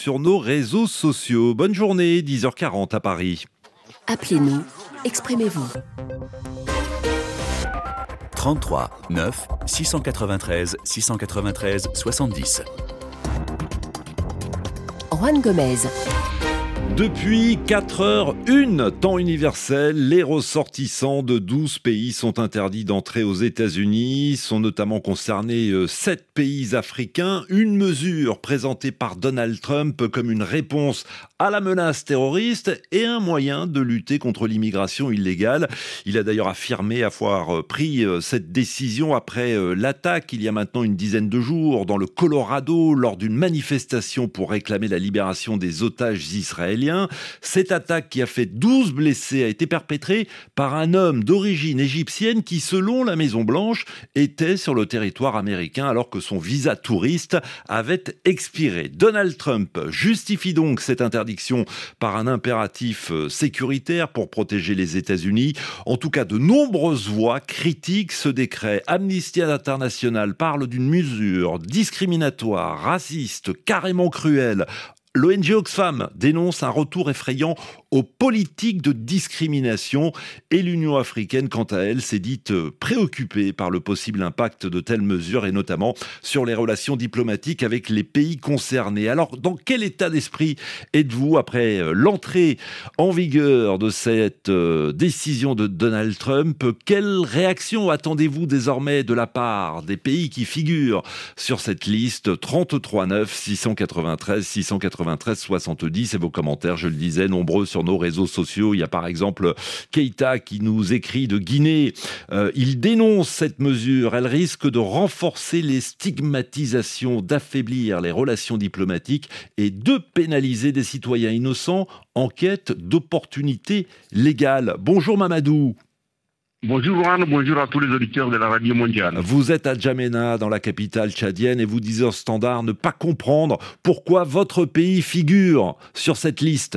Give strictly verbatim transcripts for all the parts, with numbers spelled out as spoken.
sur nos réseaux sociaux. Bonne journée, dix heures quarante à Paris. Appelez-nous, exprimez-vous. trente-trois neuf six cent quatre-vingt-treize six cent quatre-vingt-treize soixante-dix. Juan Gomez. Depuis quatre heures une, temps universel, les ressortissants de douze pays sont interdits d'entrer aux États-Unis. Sont notamment concernés sept pays africains. Une mesure présentée par Donald Trump comme une réponse à la menace terroriste et un moyen de lutter contre l'immigration illégale. Il a d'ailleurs affirmé avoir pris cette décision après l'attaque il y a maintenant une dizaine de jours dans le Colorado lors d'une manifestation pour réclamer la libération des otages israéliens. Cette attaque qui a fait douze blessés a été perpétrée par un homme d'origine égyptienne qui, selon la Maison-Blanche, était sur le territoire américain alors que son visa touriste avait expiré. Donald Trump justifie donc cette interdiction par un impératif sécuritaire pour protéger les États-Unis. En tout cas, de nombreuses voix critiquent ce décret. Amnesty International parle d'une mesure discriminatoire, raciste, carrément cruelle. L'O N G Oxfam dénonce un retour effrayant aux politiques de discrimination et l'Union africaine, quant à elle, s'est dite préoccupée par le possible impact de telles mesures et notamment sur les relations diplomatiques avec les pays concernés. Alors, dans quel état d'esprit êtes-vous après l'entrée en vigueur de cette décision de Donald Trump? Quelle réaction attendez-vous désormais de la part des pays qui figurent sur cette liste? Trente-trois neuf six cent quatre-vingt-treize six cent quatre-vingt-treize soixante-dix et vos commentaires, je le disais, nombreux sur nos réseaux sociaux. Il y a par exemple Keita qui nous écrit de Guinée. Euh, il dénonce cette mesure. Elle risque de renforcer les stigmatisations, d'affaiblir les relations diplomatiques et de pénaliser des citoyens innocents en quête d'opportunités légales. Bonjour Mamadou. Bonjour Juan, bonjour à tous les auditeurs de la radio mondiale. Vous êtes à N'Djamena, dans la capitale tchadienne, et vous disiez au Standard ne pas comprendre pourquoi votre pays figure sur cette liste.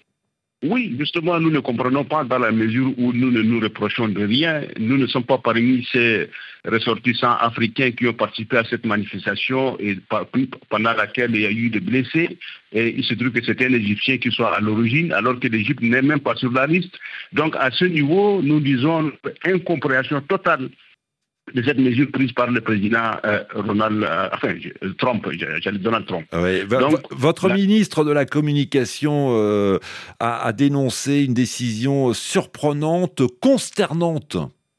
Oui, justement, nous ne comprenons pas dans la mesure où nous ne nous reprochons de rien. Nous ne sommes pas parmi ces ressortissants africains qui ont participé à cette manifestation et pendant laquelle il y a eu des blessés. Et il se trouve que c'était un Égyptien qui soit à l'origine, alors que l'Égypte n'est même pas sur la liste. Donc à ce niveau, nous disons incompréhension totale de cette mesure prise par le président euh, Ronald, euh, enfin Trump, j'allais Donald Trump. Oui, Donc, votre la... ministre de la Communication euh, a, a dénoncé une décision surprenante, consternante.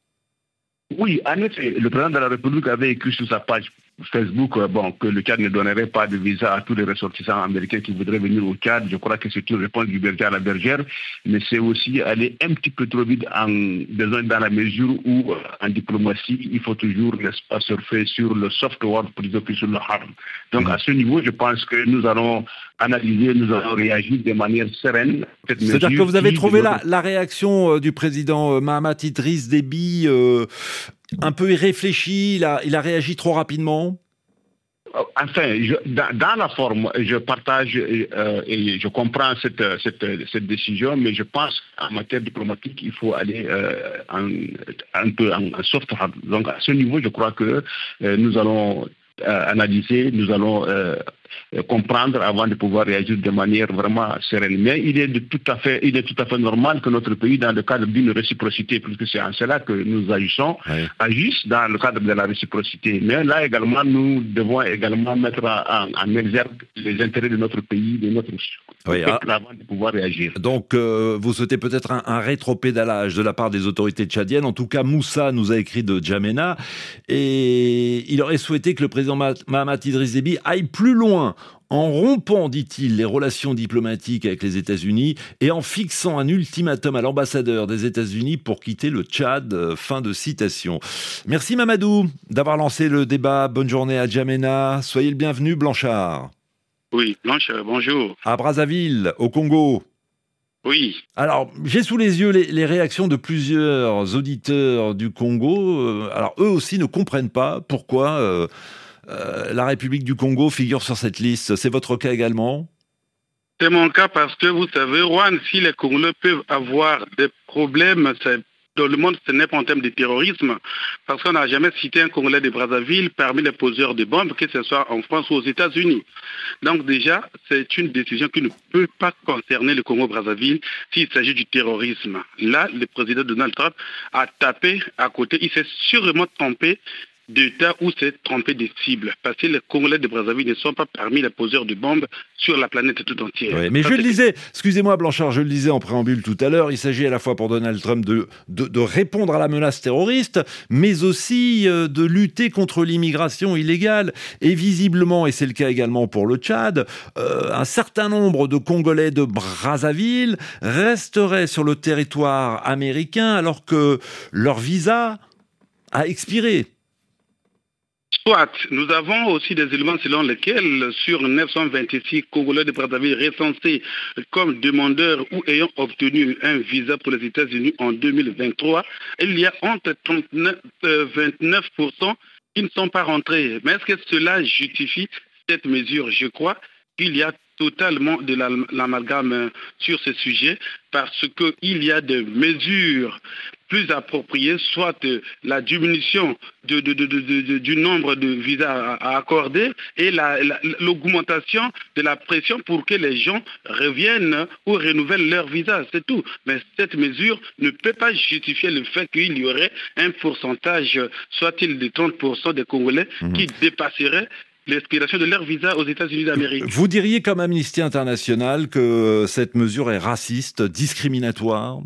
Oui, en effet, le président de la République avait écrit sur sa page Facebook euh, bon, que le Tchad ne donnerait pas de visa à tous les ressortissants américains qui voudraient venir au Tchad. Je crois que c'est une réponse du berger à la bergère, mais c'est aussi aller un petit peu trop vite en besoin dans la mesure où, euh, en diplomatie, il faut toujours, n'est-ce pas, surfer sur le soft word plutôt que sur le hard. Donc mmh. à ce niveau, je pense que nous allons analyser, nous allons réagir de manière sereine. C'est-à-dire que vous avez trouvé la, la réaction euh, du président euh, Mahamat Idriss Déby euh, un peu irréfléchi, il a, il a réagi trop rapidement? Enfin, je, dans, dans la forme, je partage euh, et je comprends cette, cette, cette décision, mais je pense qu'en matière diplomatique, il faut aller euh, en, un peu en, en soft hard. Donc à ce niveau, je crois que euh, nous allons euh, analyser, nous allons euh, comprendre avant de pouvoir réagir de manière vraiment sereine. Mais il est de tout à fait, il est tout à fait normal que notre pays, dans le cadre d'une réciprocité, puisque c'est en cela que nous agissons, oui. agisse dans le cadre de la réciprocité. Mais là également, nous devons également mettre en, en exergue les intérêts de notre pays, de notre oui, peuple ah, avant de pouvoir réagir. Donc, euh, vous souhaitez peut-être un, un rétropédalage de la part des autorités tchadiennes. En tout cas, Moussa nous a écrit de N'Djamena et il aurait souhaité que le président Mahamat Idriss Déby aille plus loin en rompant, dit-il, les relations diplomatiques avec les États-Unis et en fixant un ultimatum à l'ambassadeur des États-Unis pour quitter le Tchad. Fin de citation. Merci Mamadou d'avoir lancé le débat. Bonne journée à N'Djamena. Soyez le bienvenu, Blanchard. Oui, Blanchard, bonjour. À Brazzaville, au Congo. Oui. Alors, j'ai sous les yeux les, les réactions de plusieurs auditeurs du Congo. Alors, eux aussi ne comprennent pas pourquoi... Euh, Euh, la République du Congo figure sur cette liste. C'est votre cas également? C'est mon cas parce que, vous savez, Juan, si les Congolais peuvent avoir des problèmes, c'est dans le monde, ce n'est pas en termes de terrorisme, parce qu'on n'a jamais cité un Congolais de Brazzaville parmi les poseurs de bombes, que ce soit en France ou aux États-Unis. Donc déjà, c'est une décision qui ne peut pas concerner le Congo-Brazzaville s'il s'agit du terrorisme. Là, le président Donald Trump a tapé à côté, il s'est sûrement trompé d'État où s'est trompé des cibles. Parce que les Congolais de Brazzaville ne sont pas parmi les poseurs de bombes sur la planète tout entière. Oui, mais Ça, je le disais, excusez-moi Blanchard, je le disais en préambule tout à l'heure, il s'agit à la fois pour Donald Trump de, de, de répondre à la menace terroriste, mais aussi euh, de lutter contre l'immigration illégale. Et visiblement, et c'est le cas également pour le Tchad, euh, un certain nombre de Congolais de Brazzaville resteraient sur le territoire américain alors que leur visa a expiré. Soit, nous avons aussi des éléments selon lesquels, sur neuf cent vingt-six Congolais de Brazzaville recensés comme demandeurs ou ayant obtenu un visa pour les États-Unis en deux mille vingt-trois, il y a entre trente-neuf et vingt-neuf pour cent qui ne sont pas rentrés. Mais est-ce que cela justifie cette mesure? Je crois qu'il y a totalement de l'amalgame sur ce sujet parce qu'il y a des mesures plus appropriées, soit la diminution de, de, de, de, de, du nombre de visas à, à accorder et la, la, l'augmentation de la pression pour que les gens reviennent ou renouvellent leur visa, c'est tout. Mais cette mesure ne peut pas justifier le fait qu'il y aurait un pourcentage, soit-il de trente pour cent des Congolais, mmh. qui dépasserait l'expiration de leur visa aux États-Unis d'Amérique. Vous diriez comme Amnesty International que cette mesure est raciste, discriminatoire?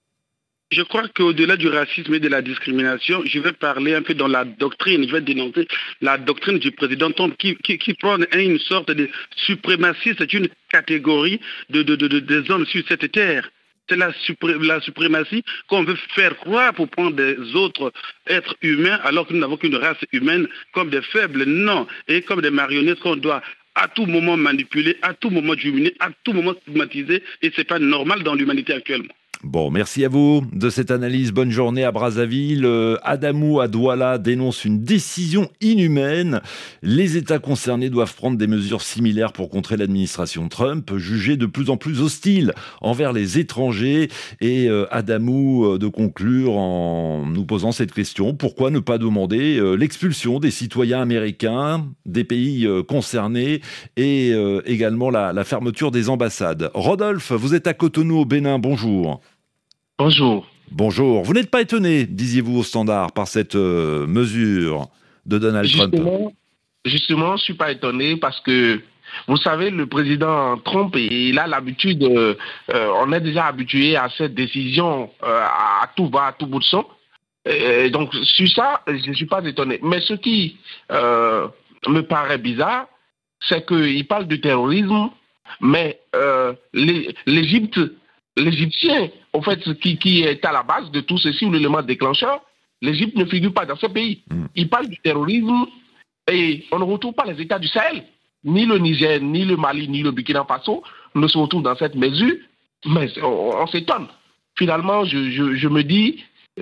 Je crois qu'au-delà du racisme et de la discrimination, je vais parler un peu dans la doctrine, je vais dénoncer la doctrine du président Trump qui, qui, qui prend une sorte de suprématie, c'est une catégorie de, de, de, de, des hommes sur cette terre. C'est la, supré- la suprématie qu'on veut faire croire pour prendre des autres êtres humains alors que nous n'avons qu'une race humaine comme des faibles, non, et comme des marionnettes qu'on doit à tout moment manipuler, à tout moment dominer, à tout moment stigmatiser, et c'est pas normal dans l'humanité actuellement. Bon, merci à vous de cette analyse. Bonne journée à Brazzaville. Euh, Adamou à Douala dénonce une décision inhumaine. Les États concernés doivent prendre des mesures similaires pour contrer l'administration Trump, jugée de plus en plus hostile envers les étrangers. Et euh, Adamou euh, de conclure en nous posant cette question. Pourquoi ne pas demander euh, l'expulsion des citoyens américains des pays euh, concernés et euh, également la, la fermeture des ambassades? Rodolphe, vous êtes à Cotonou au Bénin. Bonjour. Bonjour. Bonjour. Vous n'êtes pas étonné, disiez-vous au Standard, par cette euh, mesure de Donald justement, Trump? Justement, je ne suis pas étonné parce que, vous savez, le président Trump, il a l'habitude, euh, euh, on est déjà habitué à cette décision euh, à tout va, à tout bout de son. Et donc, sur ça, je ne suis pas étonné. Mais ce qui euh, me paraît bizarre, c'est qu'il parle du terrorisme, mais euh, l'Égypte... L'Égyptien, en fait, qui, qui est à la base de tout ceci, ou l'élément déclencheur, l'Égypte ne figure pas dans ce pays. Mm. Il parle du terrorisme et on ne retrouve pas les États du Sahel. Ni le Niger, ni le Mali, ni le Burkina Faso ne se retrouvent dans cette mesure, mais on, on s'étonne. Finalement, je, je, je me dis,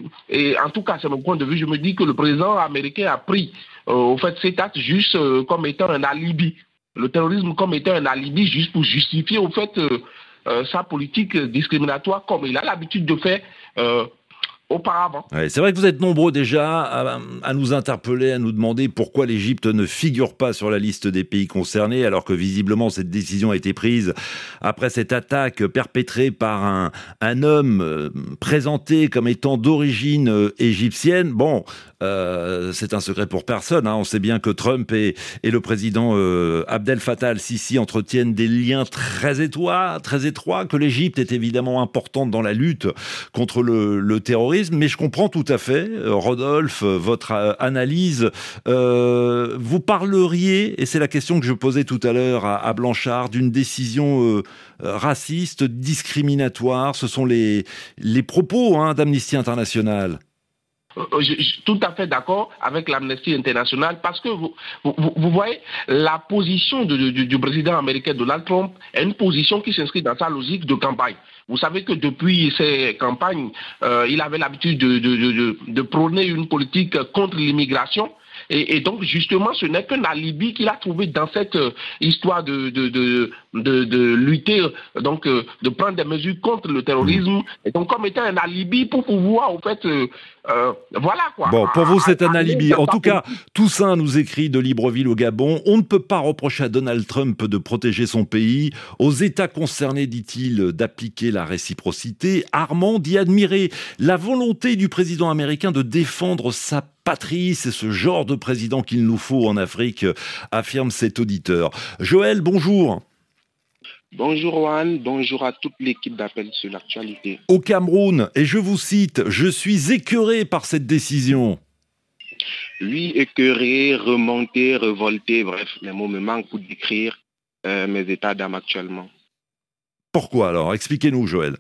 et en tout cas, c'est mon point de vue, je me dis que le président américain a pris euh, au fait, cet acte juste euh, comme étant un alibi. Le terrorisme comme étant un alibi juste pour justifier au fait... Euh, Euh, sa politique discriminatoire comme il a l'habitude de faire euh, auparavant. Ouais, c'est vrai que vous êtes nombreux déjà à, à nous interpeller, à nous demander pourquoi l'Égypte ne figure pas sur la liste des pays concernés, alors que visiblement cette décision a été prise après cette attaque perpétrée par un, un homme euh, présenté comme étant d'origine euh, égyptienne. Bon, euh, c'est un secret pour personne, hein. On sait bien que Trump et, et le président euh, Abdel Fattah al-Sisi entretiennent des liens très étroits, très étroits, que l'Égypte est évidemment importante dans la lutte contre le, le terrorisme. Mais je comprends tout à fait, Rodolphe, votre analyse. Euh, vous parleriez, et c'est la question que je posais tout à l'heure à, à Blanchard, d'une décision euh, raciste, discriminatoire. Ce sont les, les propos hein, d'Amnesty International. Je, je suis tout à fait d'accord avec l'Amnesty International parce que vous, vous, vous voyez, la position de, de, du président américain Donald Trump est une position qui s'inscrit dans sa logique de campagne. Vous savez que depuis ses campagnes, euh, il avait l'habitude de, de, de, de prôner une politique contre l'immigration. Et, et donc, justement, ce n'est qu'un alibi qu'il a trouvé dans cette euh, histoire de, de, de, de, de lutter, donc euh, de prendre des mesures contre le terrorisme, et donc comme étant un alibi pour pouvoir, en fait, euh, euh, voilà quoi. Bon, pour vous, c'est un à, alibi. à, En tout cas, Toussaint nous écrit de Libreville au Gabon. On ne peut pas reprocher à Donald Trump de protéger son pays. Aux États concernés, dit-il, d'appliquer la réciprocité. Armand dit admirer la volonté du président américain de défendre sa patrie. C'est ce genre de président qu'il nous faut en Afrique, affirme cet auditeur. Joël, bonjour. Bonjour Juan, bonjour à toute l'équipe d'Appel sur l'actualité. Au Cameroun, et je vous cite, « Je suis écœuré par cette décision ». Oui, écœuré, remonté, révolté, bref, les mots me manquent pour décrire euh, mes états d'âme actuellement. Pourquoi alors? Expliquez-nous, Joël.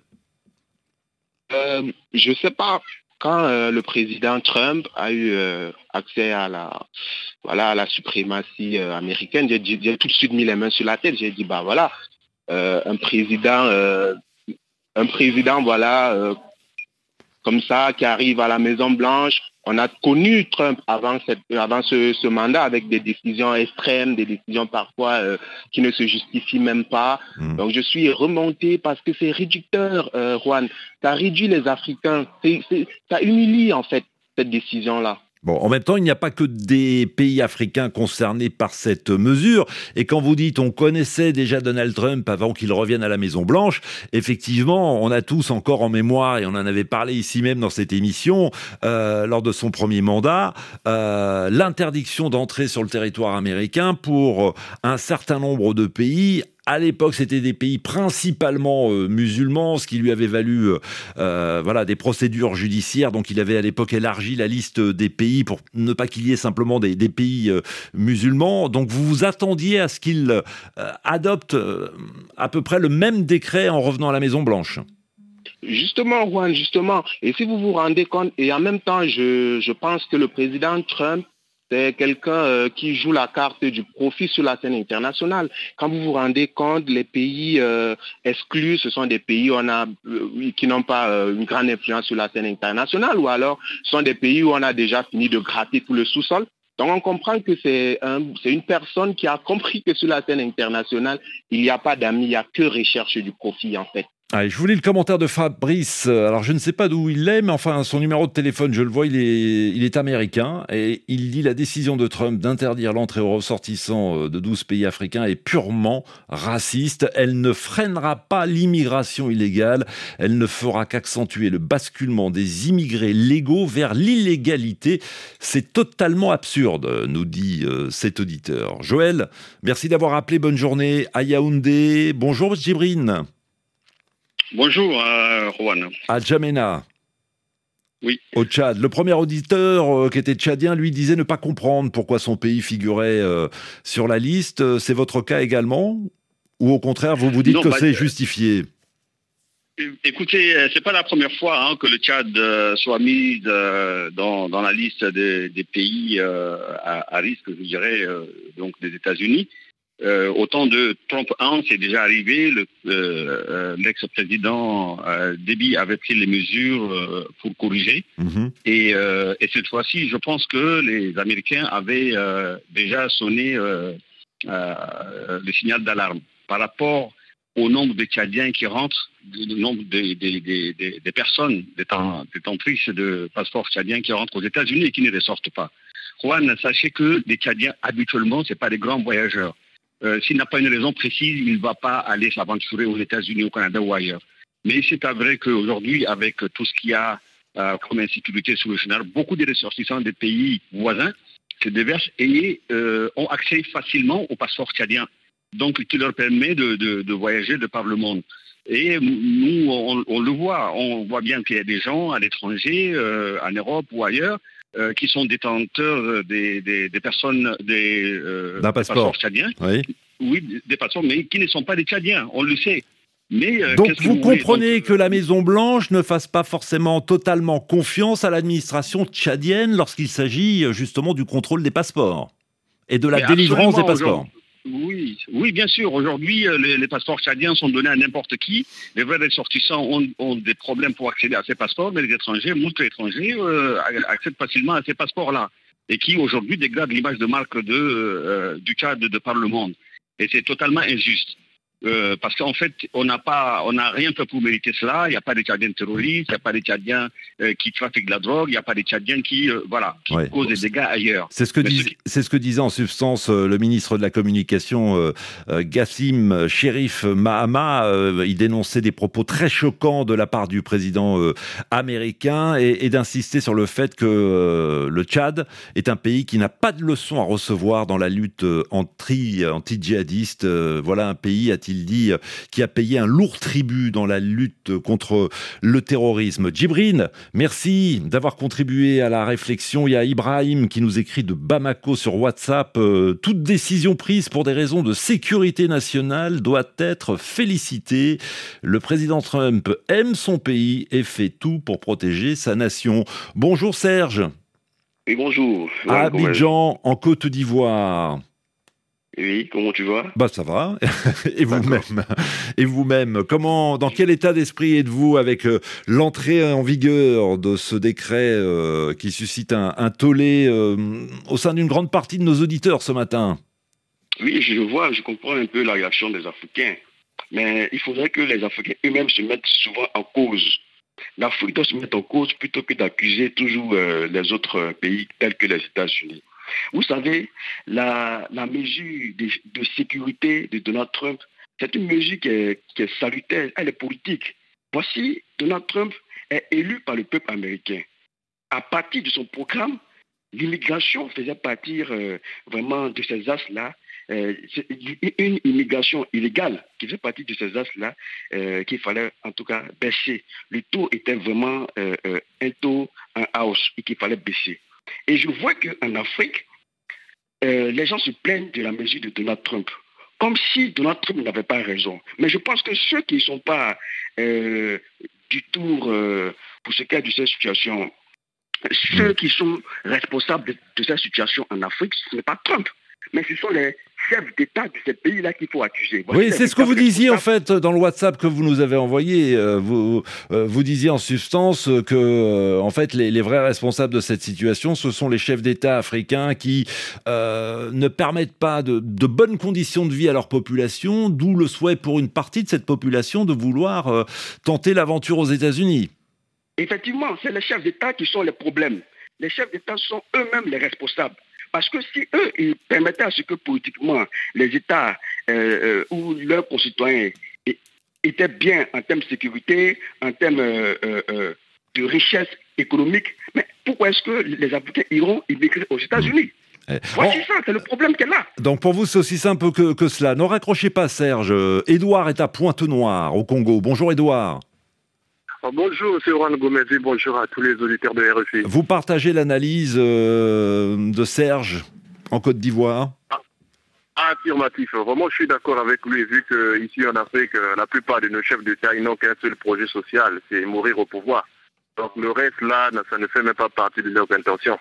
Euh, je ne sais pas, quand euh, le président Trump a eu euh, accès à la, voilà, à la suprématie euh, américaine, j'ai, j'ai tout de suite mis les mains sur la tête, j'ai dit, bah voilà, Euh, un président, euh, un président, voilà, euh, comme ça, qui arrive à la Maison Blanche. On a connu Trump avant, cette, avant ce, ce mandat avec des décisions extrêmes, des décisions parfois euh, qui ne se justifient même pas. Mmh. Donc je suis remonté parce que c'est réducteur, euh, Juan. Ça réduit les Africains. C'est, c'est, ça humilie en fait cette décision-là. Bon, en même temps, il n'y a pas que des pays africains concernés par cette mesure. Et quand vous dites on connaissait déjà Donald Trump avant qu'il revienne à la Maison-Blanche, effectivement, on a tous encore en mémoire, et on en avait parlé ici même dans cette émission, euh, lors de son premier mandat, euh, l'interdiction d'entrer sur le territoire américain pour un certain nombre de pays. À l'époque, c'était des pays principalement euh, musulmans, ce qui lui avait valu euh, euh, voilà, des procédures judiciaires. Donc, il avait à l'époque élargi la liste des pays pour ne pas qu'il y ait simplement des, des pays euh, musulmans. Donc, vous vous attendiez à ce qu'il euh, adopte euh, à peu près le même décret en revenant à la Maison-Blanche. Justement, Juan, justement. Et si vous vous rendez compte, et en même temps, je, je pense que le président Trump, c'est quelqu'un euh, qui joue la carte du profit sur la scène internationale. Quand vous vous rendez compte, les pays euh, exclus, ce sont des pays où on a, euh, qui n'ont pas euh, une grande influence sur la scène internationale, ou alors ce sont des pays où on a déjà fini de gratter tout le sous-sol. Donc on comprend que c'est, un, c'est une personne qui a compris que sur la scène internationale, il n'y a pas d'amis, il n'y a que recherche du profit en fait. Allez, je voulais le commentaire de Fabrice. Alors, je ne sais pas d'où il est, mais enfin, son numéro de téléphone, je le vois, il est, il est américain. Et il dit la décision de Trump d'interdire l'entrée aux ressortissants de douze pays africains est purement raciste. Elle ne freinera pas l'immigration illégale. Elle ne fera qu'accentuer le basculement des immigrés légaux vers l'illégalité. C'est totalement absurde, nous dit euh, cet auditeur. Joël, merci d'avoir appelé. Bonne journée à Yaoundé. Bonjour, Djibrine. Bonjour, euh, Juan. À Djamena. Oui. Au Tchad. Le premier auditeur, euh, qui était tchadien, lui disait ne pas comprendre pourquoi son pays figurait euh, sur la liste. C'est votre cas également? Ou au contraire, vous vous dites non, que bah, c'est justifié? Écoutez, c'est pas la première fois hein, que le Tchad euh, soit mis euh, dans, dans la liste des, des pays euh, à, à risque, je dirais, euh, donc des États-Unis. Euh, au temps de Trump un, c'est déjà arrivé, le, euh, l'ex-président euh, Déby avait pris les mesures euh, pour corriger. Mmh. Et, euh, et cette fois-ci, je pense que les Américains avaient euh, déjà sonné euh, euh, le signal d'alarme par rapport au nombre de Tchadiens qui rentrent, le nombre des de, de, de, de personnes détentrices de passeports tchadiens qui rentrent aux États-Unis et qui ne ressortent pas. Juan, sachez que les Tchadiens, habituellement, ce n'est pas des grands voyageurs. Euh, s'il n'a pas une raison précise, il ne va pas aller s'aventurer aux États-Unis, au Canada ou ailleurs. Mais c'est vrai qu'aujourd'hui, avec tout ce qu'il y a euh, comme insécurité sur le général, beaucoup de ressortissants des pays voisins se déversent et euh, ont accès facilement au passeport tchadien, donc qui leur permet de, de, de voyager de par le monde. Et nous, on, on le voit, on voit bien qu'il y a des gens à l'étranger, euh, en Europe ou ailleurs, Euh, qui sont détenteurs des, des, des personnes des, euh, d'un passeport. Des passeports tchadiens, oui. oui, des passeports, mais qui ne sont pas des Tchadiens, on le sait. Mais, euh, Donc vous, vous comprenez Donc, que la Maison-Blanche ne fasse pas forcément totalement confiance à l'administration tchadienne lorsqu'il s'agit justement du contrôle des passeports et de la délivrance des passeports. Oui, oui, bien sûr. Aujourd'hui, les, les passeports tchadiens sont donnés à n'importe qui. Les vrais ressortissants ont, ont des problèmes pour accéder à ces passeports, mais les étrangers, beaucoup d'étrangers, euh, accèdent facilement à ces passeports-là, et qui aujourd'hui dégradent l'image de marque de, euh, du Tchad de par le monde. Et c'est totalement injuste. Euh, parce qu'en fait, on n'a pas, on n'a rien fait pour mériter cela. Il n'y a pas de Tchadiens terroristes, il n'y a pas de Tchadiens euh, qui trafiquent de la drogue, il n'y a pas de Tchadiens qui, euh, voilà, qui ouais. causent des dégâts ailleurs. C'est ce que dis, qui... c'est ce que disait en substance euh, le ministre de la Communication, euh, euh, Gassim Sherif Mahama. Euh, il dénonçait des propos très choquants de la part du président euh, américain et, et d'insister sur le fait que euh, le Tchad est un pays qui n'a pas de leçons à recevoir dans la lutte euh, anti, anti-djihadiste. Euh, voilà un pays, a-t-il dit, euh, qui a payé un lourd tribut dans la lutte contre le terrorisme. Djibril, merci d'avoir contribué à la réflexion. Il y a Ibrahim qui nous écrit de Bamako sur WhatsApp. Euh, toute décision prise pour des raisons de sécurité nationale doit être félicitée. Le président Trump aime son pays et fait tout pour protéger sa nation. Bonjour Serge. Oui, bonjour. À Abidjan, en Côte d'Ivoire. Oui, comment tu vas ? Bah ça va. Et vous-même, et vous-même, comment, dans quel état d'esprit êtes-vous avec euh, l'entrée en vigueur de ce décret euh, qui suscite un, un tollé euh, au sein d'une grande partie de nos auditeurs ce matin ? Oui, je vois, je comprends un peu la réaction des Africains, mais il faudrait que les Africains eux-mêmes se mettent souvent en cause. L'Afrique doit se mettre en cause plutôt que d'accuser toujours euh, les autres pays tels que les États-Unis. Vous savez, la, la mesure de, de sécurité de Donald Trump, c'est une mesure qui est, qui est salutaire, elle est politique. Voici, Donald Trump est élu par le peuple américain. À partir de son programme, l'immigration faisait partir euh, vraiment de ces axes-là. Euh, c'est une immigration illégale qui fait partie de ces axes-là euh, qu'il fallait en tout cas baisser. Le taux était vraiment euh, euh, un taux en hausse et qu'il fallait baisser. Et je vois qu'en Afrique, euh, les gens se plaignent de la mesure de Donald Trump, comme si Donald Trump n'avait pas raison. Mais je pense que ceux qui ne sont pas euh, du tout euh, pour ce cas de cette situation, ceux qui sont responsables de, de cette situation en Afrique, ce n'est pas Trump, mais ce sont les chefs d'État de ces pays-là qu'il faut accuser. Voici oui, c'est ce que vous disiez en fait dans le WhatsApp que vous nous avez envoyé. Euh, vous, euh, vous disiez en substance que euh, en fait les, les vrais responsables de cette situation, ce sont les chefs d'État africains qui euh, ne permettent pas de, de bonnes conditions de vie à leur population, d'où le souhait pour une partie de cette population de vouloir euh, tenter l'aventure aux États-Unis. Effectivement, c'est les chefs d'État qui sont les problèmes. Les chefs d'État sont eux-mêmes les responsables. Parce que si eux, ils permettaient à ce que politiquement, les États euh, euh, ou leurs concitoyens étaient bien en termes de sécurité, en termes euh, euh, de richesse économique, mais pourquoi est-ce que les Africains iront immigrer aux États-Unis ? Eh, Voici bon, ça, c'est le problème qu'elle a. Donc pour vous, c'est aussi simple que, que cela. Ne raccrochez pas, Serge. Édouard est à Pointe-Noire, au Congo. Bonjour, Édouard. Bonjour, c'est Juan Gomez et bonjour à tous les auditeurs de R F I. Vous partagez l'analyse euh, de Serge en Côte d'Ivoire ? ah, Affirmatif. Vraiment, je suis d'accord avec lui, vu qu'ici en Afrique, la plupart de nos chefs d'État, ils n'ont qu'un seul projet social, c'est mourir au pouvoir. Donc le reste, là, ça ne fait même pas partie de leurs intentions.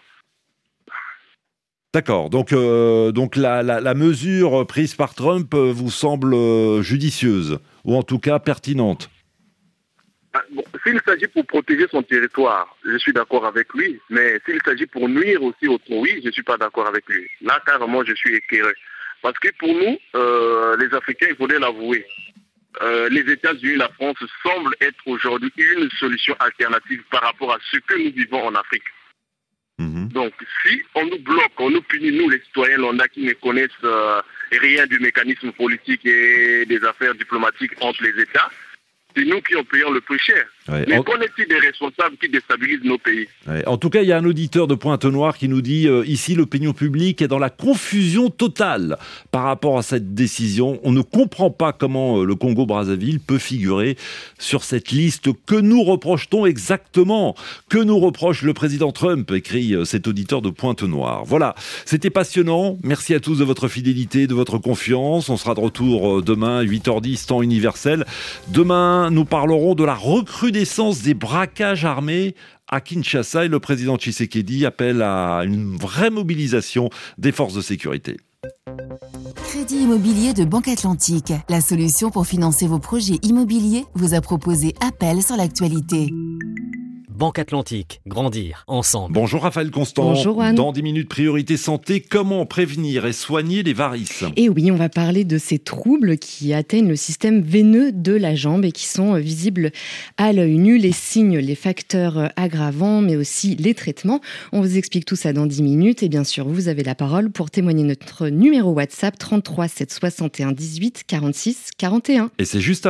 D'accord. Donc, euh, donc la, la, la mesure prise par Trump vous semble judicieuse, ou en tout cas pertinente ? Bon, s'il s'agit pour protéger son territoire, je suis d'accord avec lui, mais s'il s'agit pour nuire aussi autrui, je ne suis pas d'accord avec lui. Là, carrément, je suis éclairé. Parce que pour nous, euh, les Africains, il faudrait l'avouer, euh, les États-Unis, la France semblent être aujourd'hui une solution alternative par rapport à ce que nous vivons en Afrique. Mmh. Donc, si on nous bloque, on nous punit, nous les citoyens lambda qui ne connaissent euh, rien du mécanisme politique et des affaires diplomatiques entre les États, c'est nous qui en payons le plus cher. Ouais, mais en... qu'en est-il des responsables qui déstabilisent nos pays ? Ouais, en tout cas, il y a un auditeur de Pointe-Noire qui nous dit euh, ici, l'opinion publique est dans la confusion totale par rapport à cette décision. On ne comprend pas comment euh, le Congo-Brazzaville peut figurer sur cette liste. Que nous reproche-t-on exactement ? Que nous reproche le président Trump ? Écrit euh, cet auditeur de Pointe-Noire. Voilà, c'était passionnant. Merci à tous de votre fidélité, de votre confiance. On sera de retour euh, demain, huit heures dix, temps universel. Demain, nous parlerons de la recrudescence des braquages armés à Kinshasa et le président Tshisekedi appelle à une vraie mobilisation des forces de sécurité. Crédit immobilier de Banque Atlantique, la solution pour financer vos projets immobiliers, vous a proposé Appel sur l'actualité. Banque Atlantique, grandir ensemble. Bonjour Raphaël Constant. Bonjour Juan. Dans dix minutes priorité santé, comment prévenir et soigner les varices ? Et oui, on va parler de ces troubles qui atteignent le système veineux de la jambe et qui sont visibles à l'œil nu, les signes, les facteurs aggravants, mais aussi les traitements. On vous explique tout ça dans dix minutes et bien sûr, vous avez la parole pour témoigner. Notre numéro WhatsApp trente-trois sept soixante et un dix-huit quarante-six quarante et un. Et c'est juste